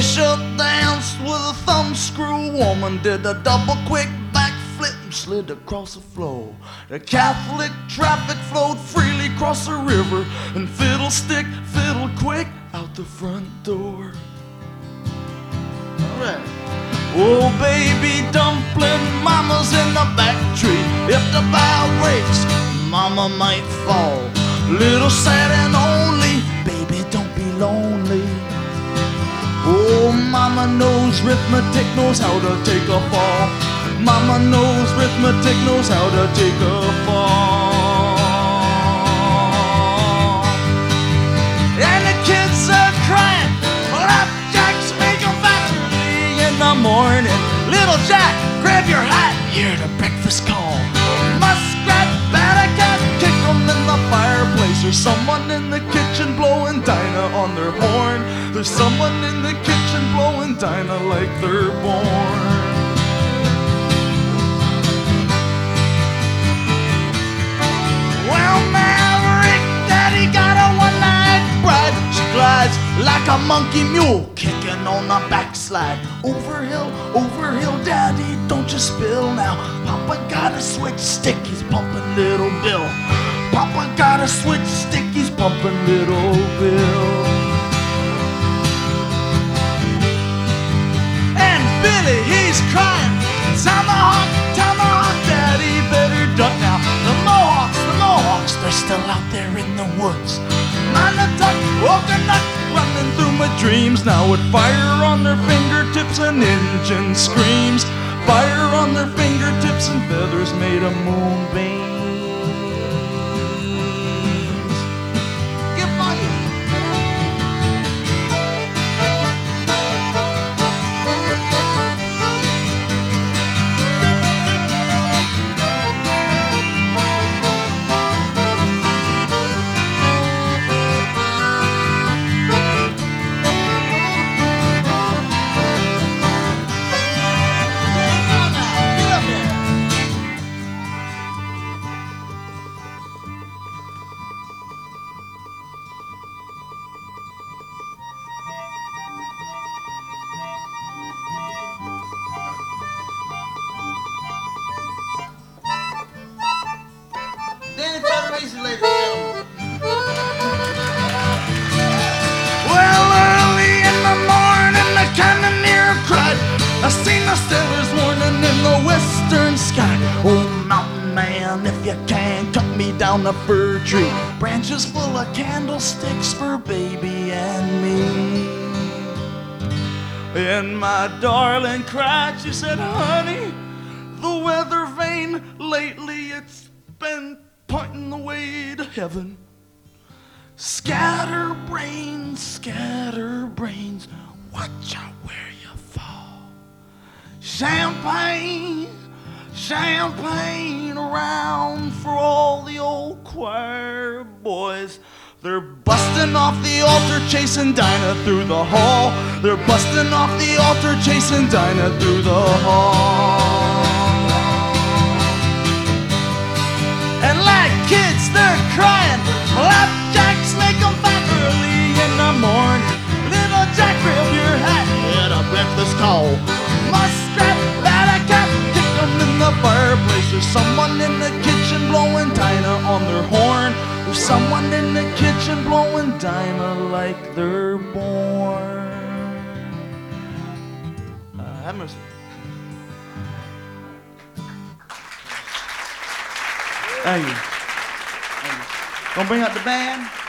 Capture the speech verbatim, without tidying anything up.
Fisher danced with a thumbscrew woman, did a double quick backflip and slid across the floor. The Catholic traffic flowed freely across the river, and Fiddlestick fiddled quick out the front door. All right. Oh, baby dumpling, mama's in the back tree. If the bow breaks, mama might fall. Little sad and only, baby, don't be lonely. Oh, mama knows arithmetic, knows how to take a fall. Mama knows arithmetic, knows how to take a fall. And the kids are crying, flapjacks make them fat early in the morning. Little Jack, grab your hat, hear the breakfast call. Muskrat, bat-a-cat, kick them in the fireplace. There's someone in the kitchen blowing Dinah on their horn. There's someone in the kitchen blowing Dinah like they're born. Well, Maverick Daddy got a one-night bride. She glides like a monkey mule, kicking on a backslide. Over hill, over hill, Daddy, don't you spill now. Papa got a switch stick, he's pumping Little Bill. Papa got a switch stick, he's pumping Little Bill. And Billy, he's crying, tomahawk, tomahawk, Daddy, better duck now. The Mohawks, the Mohawks, they're still out there in the woods. Manatuck, Woganut, running through my dreams now with fire on their fingertips and engine screams. Fire on their fingertips and feathers made of moonbeams. Give money. Danny Federation, ladies and gentlemen. Well, early in the morning, the cannoneer cried. I seen the sailors warning in the western sky. Oh, mountain man, if you can, cut me down a fir tree. Branches full of candlesticks for baby and me. And my darling cried, she said, honey, the weather vane lately, it's been pointing the way to heaven. Scatter brains, scatter brains, watch out where you fall. Champagne, champagne around for all the old choir boys. They're busting off the altar, chasing Dinah through the hall. They're busting off the altar, chasing Dinah through the hall. And like kids, they're crying. Flapjacks make them fat early in the morning. Little Jack, grab your hat, hear the breakfast call. Muskrat, bat-a-cat, kick them in the fireplace. There's someone in the kitchen blowing Dinah on their horn. There's someone in the kitchen blowing Dinah like they're born. Uh, have mercy. Thank you. Thank you. Gonna bring out the band.